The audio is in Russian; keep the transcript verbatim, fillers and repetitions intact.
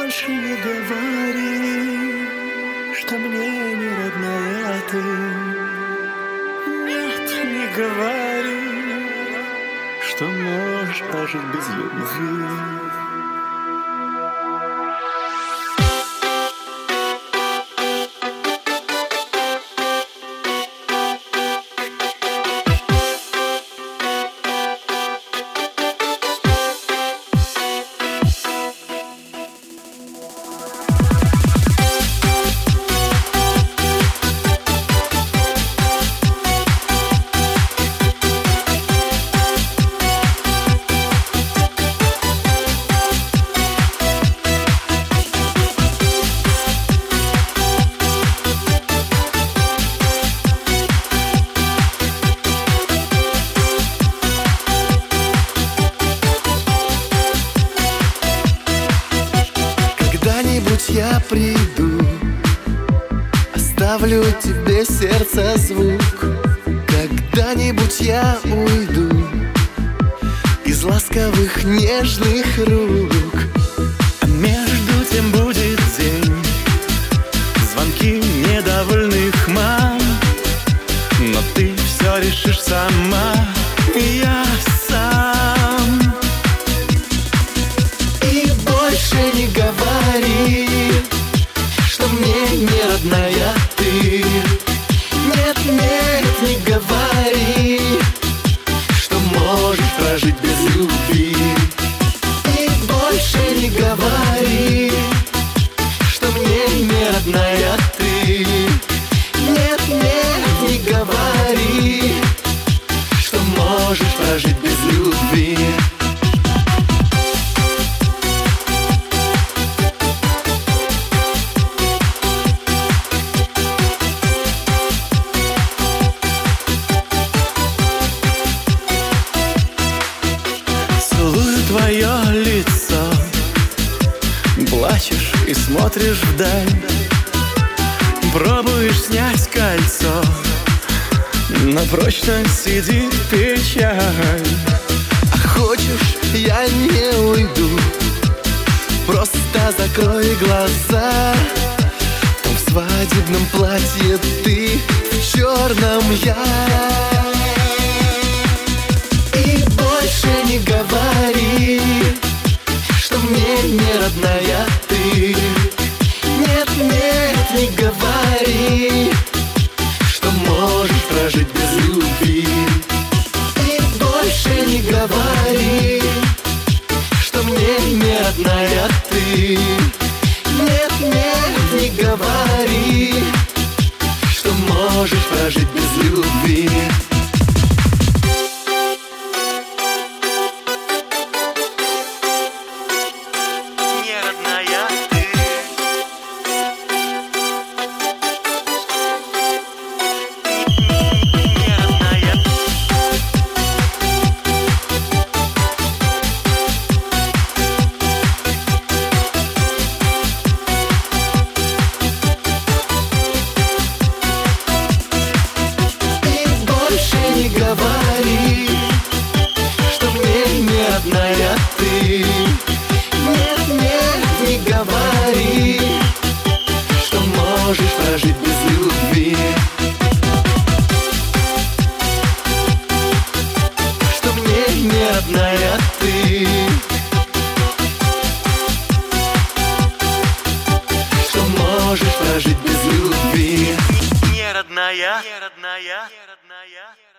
больше не говори, что мне не родная ты. Нет, не говори, что можешь прожить без любви. Когда-нибудь я приду, оставлю тебе сердце звук. Когда-нибудь я уйду из ласковых нежных рук. А между тем будет день, звонки недовольных мам. Но ты все решишь сама, и я сам. И больше не говори, что мне не родная ты. Нет, нет, не говори, что можешь прожить без любви. И больше не говори, что мне не родная ты. Нет, нет, не говори, что можешь прожить без любви. Целую твое лицо, плачешь и смотришь вдаль. Пробуешь снять кольцо, но прочно сидит печаль. А хочешь, я не уйду, просто закрой глаза. Там в свадебном платье ты, в черном я. И больше не говори, что мне не родная ты. Нет, нет, не говори, что можешь прожить без любви. И больше не говори, что мне не родная ты. Нет, нет, не говори, что можешь прожить без любви. Говори, что мне не родная ты. Нет, нет, не говори, что можешь прожить без любви. Что мне не родная ты. Что можешь прожить без любви. Не родная, не родная, не родная.